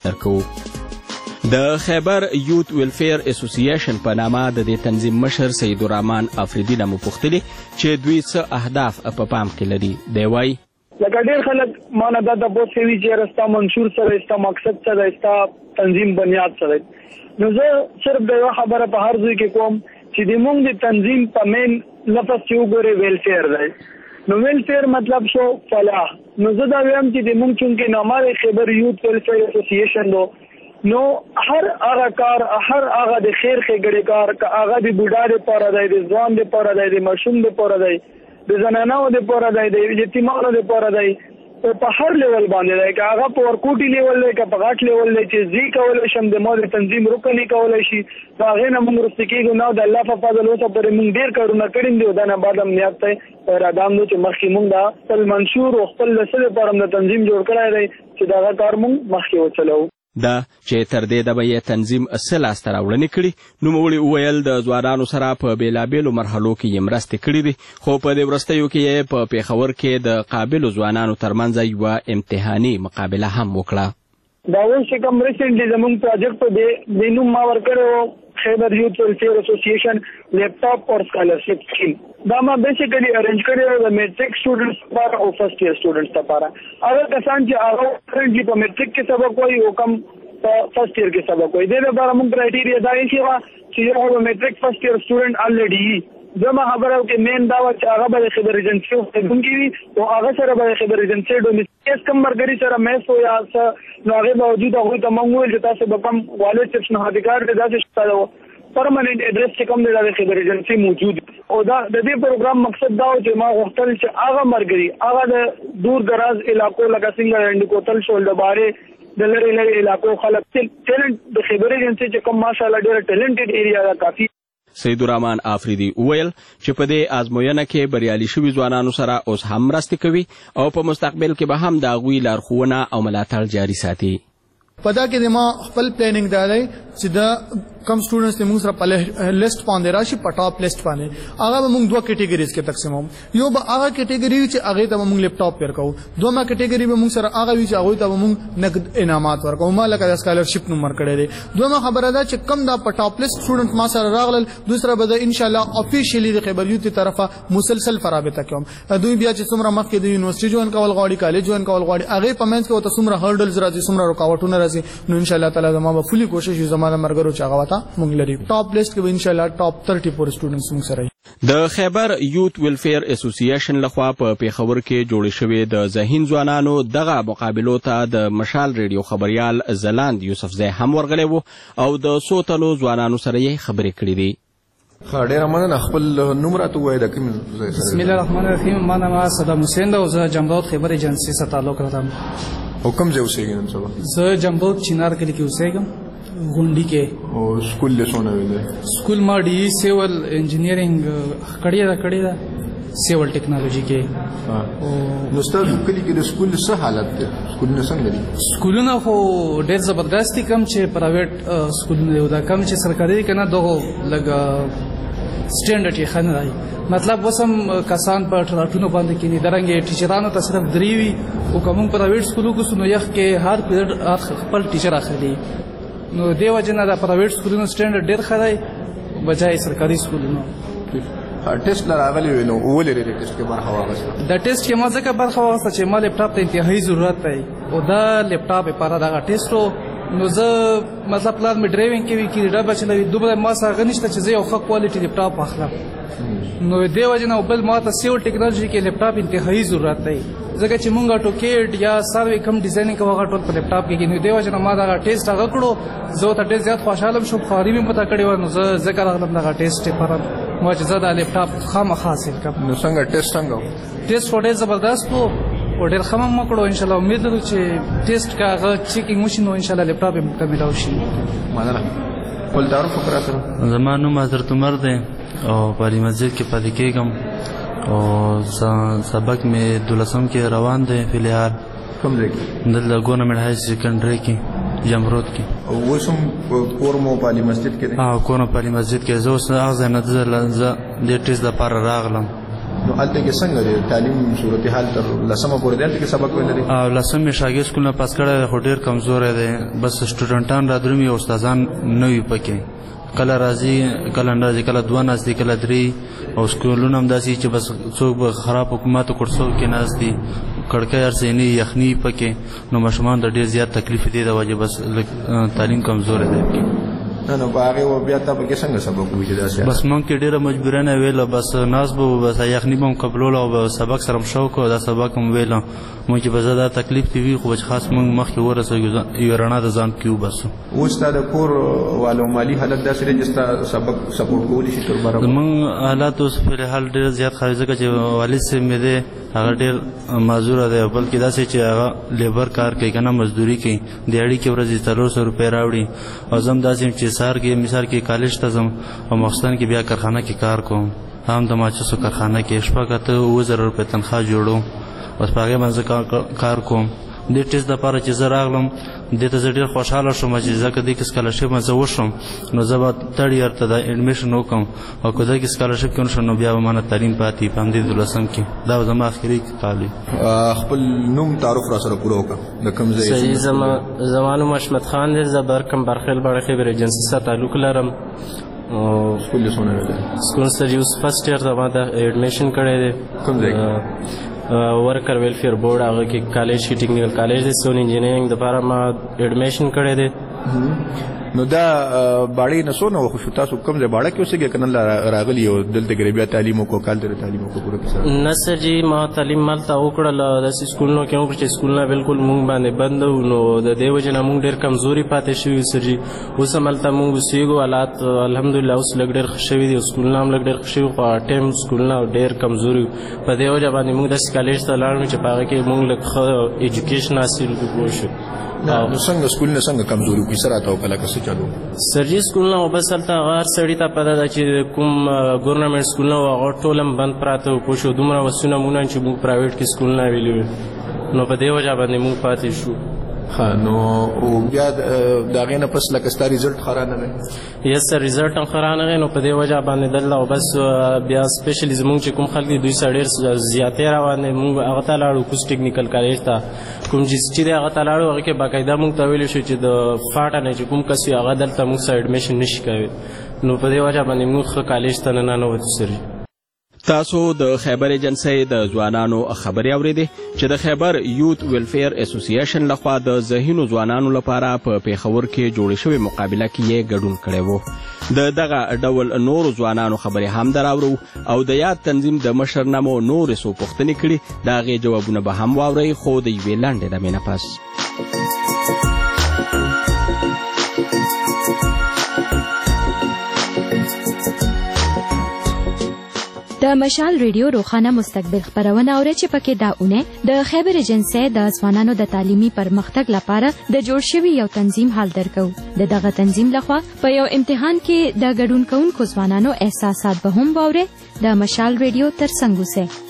درکو. د خیبر یوت ویلفیر اسوسییشن په نامه د دې تنظیم مشر سید الرحمن آفریدي نه مو پوښتلي چې دوی څه اهداف په پام کې لري. دی وایي لکه ډېر خلک مانه دا تپوس کوي چې رستا منشور سره ستا مقصد سره ستا تنظیم بنیاد سره. نو زه صرف د یوه خبره په هر ځای کې کوم چې د موږ د تنظیم په مین لفظ چې وګورې ویلفیر دی. نو ویلفیر مطلب شو فلاح. نو زه دا وایم چې د موږ چونکې نامه خیبر یوت ویلفیر اسوسییشن دو نو هر هغه کار هر هغه د خیر ښېګړې کار که هغه د بوډا دپاره دی د ځوان دپاره دی د ماشوم دپاره دی د زنانو دپاره دی د یتیمانو دپاره دی او په هر لیول باندې دی که هغه په ورکوټي لیول دی که په غټ لیول دی چې زی کولی شم د ما د تنظیم رکن یې کولی شي نو هغې نه موږ وروسته کېږو. نو د الله په فضل اوسه پورې موږ ډېر کارونه کړي دي او دا نه بعد هم نیت دی او اراده هم دی چې مخکې موږ دا خپل منشور او خپل د څه دپاره هم د تنظیم جوړ کړی دی چې د هغه کار موږ مخکې وچلوو. دا چې تر دې دمه یې تنظیم څه لاسته راوړنې کړي. نوموړي وویل د ځوانانو سره په بېلابېلو مرحلو کې یې مرستې کړي دي خو په دې وروستیو کې یې په پېښور کې د قابلو ځوانانو ترمنځ یوه امتحاني مقابله هم وکړه. دا اوس چې کوم ریسنټلي زموږ پروجیکټ په دې نوم ما ورکړی خیبر یوت ویلفیر اسوسییشن لیپټاپ اور اسکالرشپ سکیم. دا ما بیسیکلی ارینج کړی د میټرک سټوډنټس لپاره او فرست ایئر سټوډنټس لپاره. هغه کسان چې هغه کرنټلی په میټرک کې سبق وایي او کم په فرست ایئر کې سبق وایي. دې لپاره موږ کرایټیریا دا یې چې یو به میټرک فرست ایئر سټوډنټ الریډي زما خبره کې مین دا و چې هغه به خبر ایجنسی وګونګي وي او هغه سره به خبر ایجنسی ډومیسټیک کم مرګري سره مېس او یا نو هغه باوجود هغه ته موږ ول چې تاسو به کم والد چپس نه هدیګار دې داسې شته پرمننت ایډریس چې کوم د خبر ایجنسی موجود او دا د دې پروګرام مقصد دا و چې ما غوښتل چې هغه مرګري هغه د دور دراز علاقو لکه څنګه هندوکوتل شول د باره د لری لری علاقو خلک ټیلنټ د خبر ایجنسی چې کوم ماشاءالله ډېر ټیلنټډ ایریا دا کافي. سید الرحمن آفریدي وویل چې په دې ازموینه کې بریالي شوي ځوانانو سره اوس هم مرستې کوي او په مستقبل کې به هم د هغوی لارښوونه او ملاتړ جاري ساتي. په دا کې د ما خپل پلانینګ دا دی چې د کم سټوډنټس د موږ سره په لیست باندې راشي په ټاپ لیست باندې هغه به موږ دوه کیټګریز کې تقسیموم. یو به هغه کیټګري وي چې هغې ته به موږ لیپټاپ ورکوو. دویمه کیټګري به موږ سره هغه وي چې هغوی ته به موږ نقد انعامات ورکوو. ما لکه د اسکالرشپ نوم ورکړی دی. دویمه خبره ده چې کم دا په ټاپ لیست سټوډنټ ما سره راغلل دوی سره به زه انشاءالله افیشیلي د خیبر یوت طرفه مسلسل رابطه کوم. دوی بیا چې څومره مخکې د یونیورسټي جوین کول غواړي کالج جوین کول غواړي هغې په منځ کې ورته څومره هرډلز راځي څومره رکاوټونه راځي نو انشاءالله تعالی زما به فولي کوشش وي زما د ملګرو چې هغه ورته موږ لري. ټاپ لیست کې به انشاءالله ټاپ 30 پورې سټوډنټس موږ سره. د خیبر یوت ویلفیر اسوسییشن لخوا په پېښور کې جوړې شوې د ذهین ځوانانو دغه مقابلو ته د مشال ریډیو خبریال زلاند یوسفزی هم ورغلی و او د څو تنو ځوانانو سره یې خبرې کړې دي. ډېره مننه. خپل نوم راته ووایه د کوم ځای سره؟ بسم الله الرحمن الرحیم. ما نام صدام حسین ده او زه جمرود خیبر ایجنسي سره تعلق لرم. او کوم ځای اوسېږي نن سبا؟ زه جمرود چینار کلي کې اوسېږم غونډي کې. او سکول یې څونه ویلی؟ سکول ما ډي سیول انجینیرینګ کړې ده سیول ټیکنالوژي کې. نو ستاسو کلي کې د سکول څه حالت دی؟ سکولونه څنګه دي؟ سکولونه خو ډېر زبردست دي. کم چې پرایویټ سکولونه دي دا کم چې سرکاري دي که نه دغو لږ سټینډرډ یې ښه نه دی. مطلب اوس هم کسان په ټراټونو باندې کښېني درنګې ټیچرانو ته صرف 3 وي او که موږ پرایویټ سکولو کې نو یخ کې هر پیریډ خپل ټیچر اخلي نو دې وجې نه د پرایویټ سکولونو سټینډرډ ډېر ښه دی بجای سرکاري سکولونو. ټیسټ نه راغلی وي نو ولې د ټیسټ کې برخه واخیسته؟ د ټیسټ کې ما ځکه برخه واخیسته چې ما لیپټاپ ته انتهایي ضرورت دی او دا لیپټاپ لپاره دغه ټیسټ و نو زه مطلب پلان مې ډرایوینګ کوي کیریډا به چلوي دومره ما سره هغه نشته چې زه یو ښه کوالټي لیپټاپ واخلم نو دې وجې نه بل ما ته سیول ټیکنالوژي کې لیپټاپ انتهایي ضرورت دی ځکه چې مونږ ټوکیټ یا سروې کم ډیزاینینګ کوو هغه ټول په لیپټاپ کې نو دې وجې نه ما دغه ټیسټ هغه کړو زه ورته ډېر زیات خوشحاله شوم خواري مې پته کړې وه نو زه ځکه راغلم دغه ټیسټ لپاره ما چې زه دا لیپټاپ خامخا حاصل کړم. نو څنګه ټیسټ څنګه و؟ ټیسټ خو ډېر زبردست و او ډېر ښه هم وکړو انشاءالله امید لرو چې ټیسټ که هغه چیکینګ وشي نو انشاءالله لیپټاپ یې موږ ته میلاو شي. مننه. خپل تعارف وکړه سره. زما نوم حضرت عمر دی او په علي مسجد کې پاتې کېږم او سبق مې 12 کې روان دی فی الحال. کوم ځای کې؟ دلته ګورنمنټ های سیکنډري کې جمرود کې. او اوس هم کور مو په علي مسجد کې دی؟ کور مو په علي مسجد کې. زه اوس هغه ځای نه دې ټیسټ لپاره راغلم نو هلته کې څنګه دی تعلیم صورتحال تر لسمه پورې دی هلته کې سبق ویل دي او لسم مې شاګرد سکول نه پاس کړی خو ډېر کمزوری دی بس سټوډنټان را درومي او استادان نه وي پکې کله راځي کله نه راځي کله دوه ناست دي کله درې او سکولونه هم داسې چې بس څوک به خراب حکومت کورسو کې ناست دي کړکۍ هر څه نه یخني پکې نو ماشومان ته ډېر زیات تکلیف دی د وجې بس تعلیم کمزوری دی نو په هغې بیا تا پکې څنګه سبق ووي چې داسې بس موږ کې ډېره مجبورانه ویله بس ناست به بس یخني به هم قبلوله او به سبق سره هم شوق او دا سبق هم ویله موږ چې به زه دا تکلیف دې وي خو چې خاص موږ مخکې ورسېږو یوه رڼا د ځان کې وباسو اوس ستا د کور والو مالي حالت داسې دی چې ستا سبق سپورټ کولی شي تر برابر زموږ حالات اوس فلحال ډېر زیات خراب ځکه چې والد صاحب مې دی هغه ډېر معذوره دی بلکې داسې چې هغه لیبر کار کوي که نه مزدوري کوي دیاړي کې ورځې 400 روپۍ راوړي او زه هم داسې یم چې سهار کې مثال کې کالج ته ځم او ماخوستن کې بیا کارخانه کې کار کوم هم د ماچسو کارخانه کې شپږ اته 7000 روپۍ تنخواه جوړوم بس په هغې باندې زه کار کوم دې ټیسټ دپاره چې زه راغلم دې ته زه ډېر خوشحاله شوم چې ځکه دې کې سکالرشپ زه وشم نو زه به تھرډ ایئر ته د ایډمیشن وکړم او که دې کې سکالرشپ کې ونشم نو بیا به مانه تعلیم پاتې په همدې 12 کې دا به زما اخري کال وي خپل نوم تعارف را سره پوره وکړه د کوم ځای صحیح زما نوم حشمت خان دی زه برکم برخیل باړه خیبر ایجنسي سره تعلق لرم سکول یې څومره ویلی سکول سر اوس فرسټ ایئر ته ما د ایډمیشن کړی دی کوم ځای ورکر ویلفیر بورډ هغه کې کالج کې ټیکنیکل کالج دی سون انجینرینګ دپاره ما ایډمیشن کړی دی نو دا باړې نه څونه وخت شو تاسو کوم ځای باړه کې اوسېږئ که نه راغلي او دلته کې بیا تعلیم وکړو کال ترې تعلیم وکړو پوره کیسه نه سر جي ما تعلیم هلته وکړل داسې سکولونو کې وکړو چې سکولونه بالکل مونږ باندې بند وو نو د دې وجې نه مونږ ډېر کمزوري پاتې شوي سر جي اوس هم هلته مونږ اوسېږو حالات الحمدلله اوس لږ ډېر ښه شوي دي سکولونه هم لږ ډېر ښه شوي خو ټایم سکولونه ډېر کمزوري په دې وجه باندې مونږ داسې کالج ته لاړو چې په هغه کې مونږ لږ ښه ایجوکیشن حاصل کړو پوه شو نو څنګه سکولونه څنګه کمزوري کیسه راته وکړه که څه چلو سرجي سکولونه خو بس هلته هغه هر سړي ته پته ده چې کوم ګورنمنټ سکولونه وو هغه ټول هم بند پراته وو پوه شو دومره وسونه مونږ چې موږ پرایویټ کې سکولونه ویلي وو نو په دې وجه باندې موږ پاتې شو نو بیا د هغې نه پس لکه ستا ریزلټ ښه رانغی یس سر ریزلټ هم ښه رانغی نو په دې وجه باندې دلته او بس بیا سپیشلي زموږ چې کوم خلک دي دوی سره ډېر زیاتې روان دي موږ هغه ته لاړو کوز ټیکنیکل کالج ته کوم چې دی هغه ته لاړو هغې کې باقاعده موږ ته ویلي شو چې د فاټه نه چې کوم کس وي هغه دلته موږ سره ایډمیشن نه شي کوي نو په دې وجه باندې موږ ښه کالج ته نه ننوتو سر تاسو د خیبر ایجنسۍ د ځوانانو خبرې اورېدې چې د خیبر یوت ویلفیر اسوسییشن لخوا د ذهینو ځوانانو لپاره په پیښور کې جوړې شوې مقابله کې یې ګډون کړی و د دغه ډول نورو ځوانانو خبرې هم دراورو او د یاد تنظیم د مشر نه مو نورې څو پوښتنې کړي د هغې جوابونه به هم واورئ خو د یوې لنډې دمې نه پس د مشال ریډیو روخانه مستقبل خبرونه اوري چې پکې دا اونۍ د خیبر ایجنسۍ د ځوانانو د تعلیمي پرمختګ لپاره د جوړ شوي یو تنظیم حال درکو د دغه تنظیم لخوا په یو امتحان کې د ګډون کوونکو ځوانانو احساسات به هم واوري د مشال ریډیو ترڅنګ اوسئ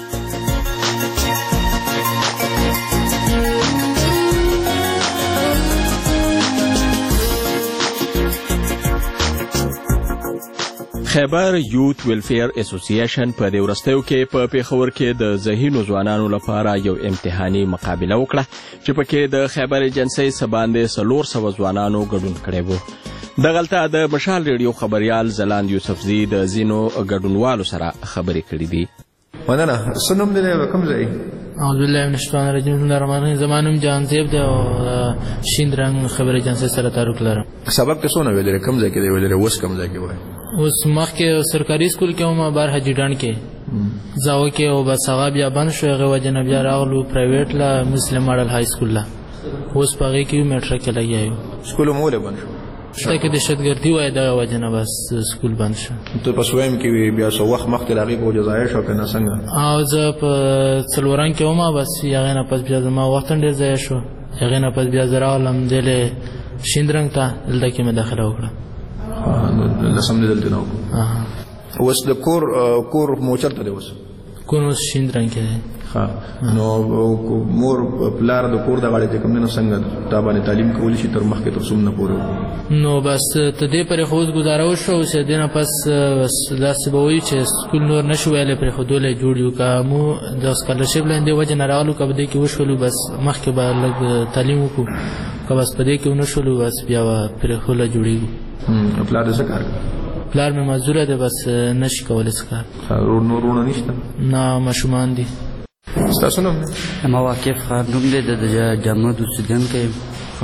خیبر یوت ویلفیر اسوسییشن په دې وروستیو کې په پیښور کې د ذهینو ځوانانو لپاره یو امتحاني مقابله وکړه چې پکې د خیبر ایجنسۍ څخه باندې 400 ځوانانو ګډون کړی و دغلته د مشال ریډیو خبریال زلاند یوسفزي د ځینو ګډونوالو سره خبرې کړې دي مننه څه نوم دی د کوم ځای اعوذ بالله من الشیطان الرجیم بسم الله الرحمن الرحیم زما نوم جهانزیب دی او شین رنګ خبر ایجنسۍ سره تعلق لرم سبق ته څونه ویلی کوم ځای کې دی ویلی اوس کوم ځای کې وایي اوس مخکې سرکاري سکول کې وم بار حاجي ډنډ کې زاوه کې او بس هغه بیا بند شو هغې وجې نه بیا راغلو پرایویټ له مسلم ماډل های سکول له اوس په هغې کې یو میټرک کې لګیا یو سکول هم ولې بند شو شته کې دهشتګردي وایي دغه وجې نه بس سکول بند شو ته په سویم کې بیا څه وخت مخکې د هغې په وجه ضایع شو که نه څنګه او زه په څلورنګ کې وم بس هغې نه پس بیا زما وخت هم ډېر ضایع شو هغې نه پس بیا زه راغلم دلې شین رنګ ته دلته کې مې داخله وکړه لسم دې دلته نه وکړو اوس د کور مو چېرته دی اوس کونوس شین رنګ کې دی. نو مور پلار د کور د غاړې چې کوم نه څنګه تا باندې تعلیم کولی شي تر مخکې تر څومره پورې؟ نو بس ته دې پرې خو گزاره وشو چې دینه پس داسې به وایي چې سکول نور نشو ویلی پرې ښودلی جوړ یو که مو د سکالرشپ لاندې وجې نه راغلو که په دې کې وشولو بس مخکې به لږ تعلیم وکړو که بس په دې کې ونه شولو بس بیا به پرېښوله جوړېږو. پلار د څه کار کوي؟ پلار مې مزدوره دی بس نشي کولی څه کار. نور وروڼه نشته؟ نه ماشومان دي. ستاسو نوم دی؟ ما واقف خان نوم دی د جامعه اوسیدونکی یم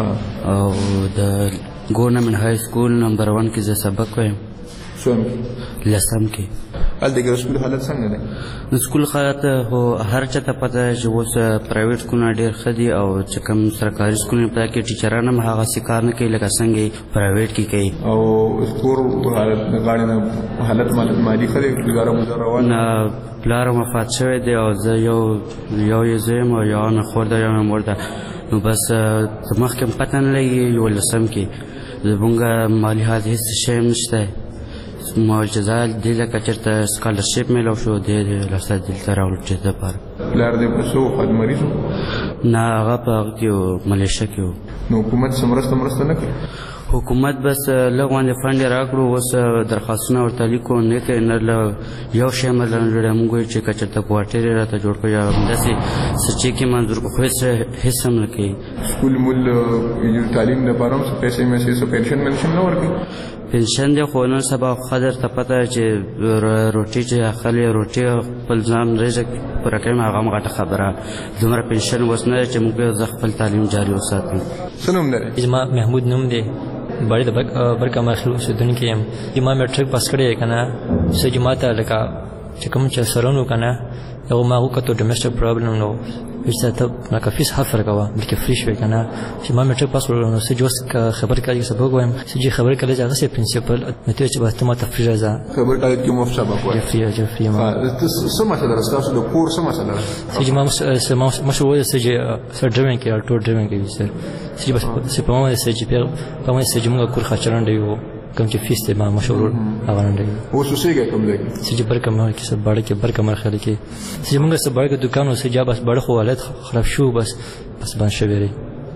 او د ګورنمنټ های سکول نمبر 1 کې زه سبق وایم. څوم؟ لسم کې. هلته د سکول حالت څنګه دی؟ د سکول حالت خو هر چا ته پته چې اوس پرایویټ سکولونه ډېر ښه دي او چې کوم سرکاري سکولونه په کې ټیچران هم هغسې کار نه کوي لکه څنګه پرایویټ کې کوي. او سکور حالت د غاړې نه حالت مالي ښه دی؟ ګزاره مزاره روان؟ نه پلار وفات شوی دی او زه یو یې زوی یم او یو مې خور ده یو مې مور ده. نو بس مخکې م پته نه لګي 11 کې زمونږ مالي حالت هېڅ شی هم نشته. معجزه دې لکه چېرته سکالرشپ میلاو شو دې لاسته دلته راغلو چې دپاره. پلار دې په څه وخت مریض و؟ نه هغه په هغه کې و ملیشه کې و. نو حکومت څه مرسته نه کوي؟ حکومت بس لږ غوندې فنډ یې راکړو اوس درخواستونه ورته لیکو نه کوي نه یو شی مله نه جوړوي. موږ وایو چې که چېرته کوارټر یې راته جوړ کړو یا همداسې څه چیک یې منظور کړو خو هېڅ هم نه کوي. سکول مول تعلیم دپاره هم څه پیسې میسې څه پنشن نه ورکوي؟ پنشن دی خو نن سبا خو درته پته چې روټي چې اخلي روټي خپل ځان رزق پوره کوي هغه هم غټه خبره. دومره پنشن اوس نه چې موږ زه خپل تعلیم جاري وساتم. څه نوم دی؟ زما محمود نوم دی. باړې د برکه مخلوق اوسېدونکی یم. ما میټرک پاس کړی که نه څه جما ته لکه چې کوم چې سرونو که نه هغه ما وکتو ډومېسټک پرابلم نو هېڅ ته لکه فیس حف ورکوه بلکې فري شوې که نه چې ما میټرک پاس کړو نو څه چې اوس خبر کالج کې سبق وایم څه چې خبر کالج هغسې پرنسپل نو ته چې بس ته ما ته فري راځه. خبر کالج کې مفت سبق وایي؟ فري یم. څه مسله ده ستاسو د کور څه مسله ده؟ څه چې ما مشهور وایي څه چې سر ډرایوینګ کوي الټو ډرایوینګ کوي سر څه چې بس په ما باندې څه چې په ما څه چې موږ کور خرچ رانډوي وو کوم چې فیس دی ما مشهور هغه رانډوي. اوس اوسېږئ کوم ځای کې؟ څه چې برکمر کې باړه کې برکمر خلک کې څه چې موږ څه باړه کې دوکان و څه جا بس باړه خو حالت خراب شو بس بند شوی دی.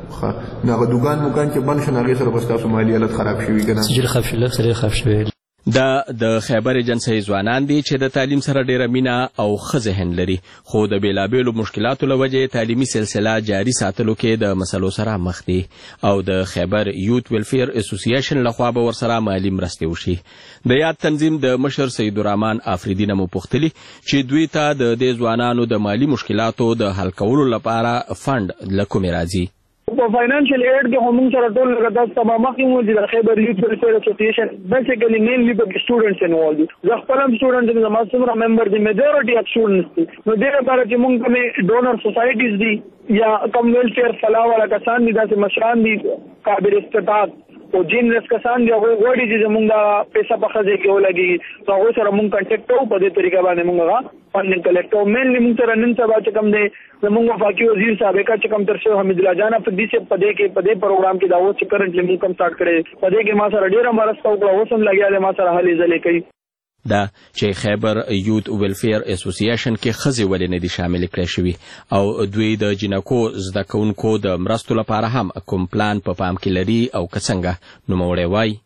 نو هغه دوکان چې بند شو نو هغې سره بس تاسو مالي حالت خراب شوي که نه؟ څه چې خراب شوي لږ سره خراب شوی. دا د خیبر ایجنسۍ ځوانان دي چې د تعلیم سره ډیره مینه او ښه ذهن لري خو د بیلابیلو مشکلاتو له وجې تعلیمي سلسله جاري ساتلو کې د مسلو سره مخ دي او د خیبر یوت ویلفیر اسوسییشن لخوا به ورسره مالي مرستې وشي. د یاد تنظیم د مشر سید الرحمن آفریدي نه مو پوښتلي چې دوی ته د دې ځوانانو د مالي مشکلاتو د حل کولو لپاره فنډ له کومې راځي. په فاینانشل ایډ کې هم سره ټول لګا تاسو مخکې مو د خیبر یوت ویلفیر اسوسییشن بیسیکلی مینلی په سټوډنټس انوالو دي. زه خپل هم سټوډنټ یم. زما څومره ممبر دي میجورټي اف سټوډنټس دي. نو دې لپاره چې موږ کومې ډونر سوسایټیز دي یا کم ویلفیر فلاح والا کسان دي داسې مشران دي قابل استطاعت او جینرس کسان دي هغوی غواړي چې زمونږ پیسه په ښه ځای کې ولګي نو هغوی سره مونږ کنټیکټ کوو په دې طریقه باندې مونږ هغه فنډینګ کلیکټ کوو. مینلی مونږ سره نن سبا چې کوم دی زمونږ وفاقي وزیر سابقه چې کوم تر شوی حمیدالله جان افریدي صاحب په دې پروګرام کې دا اوس چې کرنټلی مونږ کوم سټارټ کړی په دې کې ما سره ډېره مرسته وکړه اوس هم لګیا دی ما سره هلې ځلې کوي. دا چې خیبر یوت ویلفیر اسوسییشن کې ښځې ولې نه دي شامل کړی شوي او دوی د جنکو زده کوونکو د مرستو لپاره هم کوم پلان په پام کې لري او که څنګه نوموړی وایي.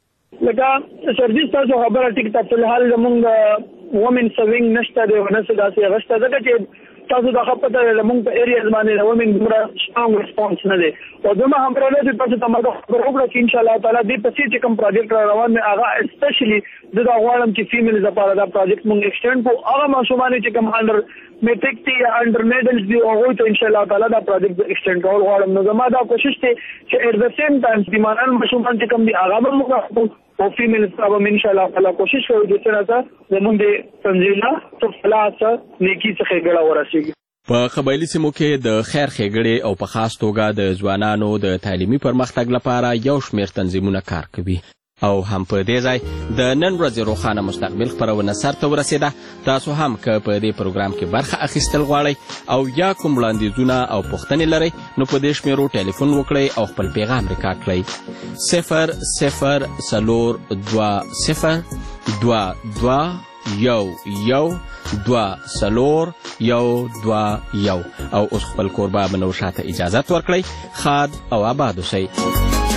لکه سرویس تاسو خبره ټیک ته فلحال زمونږ وومن سوینګ نشته دی او نه څه داسې هغه شته ځکه چې تاسو دا خپته زمونږ په ایریاز باندې د وومن دومره سټرونګ ریسپانس نه دی او زما هم پرله چې تاسو ته ما خبر وکړه چې انشاءالله تعالی دې پسې چې کوم پروجیکټ را روان دی هغه اسپیشلی زه دا غواړم چې فیمیلز لپاره دا پروجیکټ مونږ ایکسټینډ کړو. هغه ماشومان چې کوم انډر میټریک دي یا انډر میډلز دي هغوی ته انشاءالله تعالی دا پروجیکټ ایکسټینډ کول غواړم. نو زما دا کوشش دی چې ایټ د سیم ټایم بیماران ماشومان چې کوم دي هغه به موږ او فیمیلز ته به انشاءالله تعالی کوشش کوو چې څنګه زمونږ د تنظیم نه څه فلاح څه نیکي څخه ګړه ورسېږي. په قبایلي سیمو کې د خیر ښېګړې او په خاص توګه د ځوانانو د تعلیمي پرمختګ لپاره یو شمېر تنظیمونه کار کوي او هم په دې ځای د نن ورځې روښانه مستقبل خپرونه سرته ورسېده. تاسو هم که په دې پروګرام کې برخه اخیستل غواړئ او یا کوم وړاندیزونه او پوښتنې لرئ نو په دې شمېرو ټلیفون وکړئ او خپل پیغام ریکارډ کړئ 00 4 20 22 او اوس خپل کوربه بنو شاته اجازت ورکړئ. ښاد او آباد اوسئ.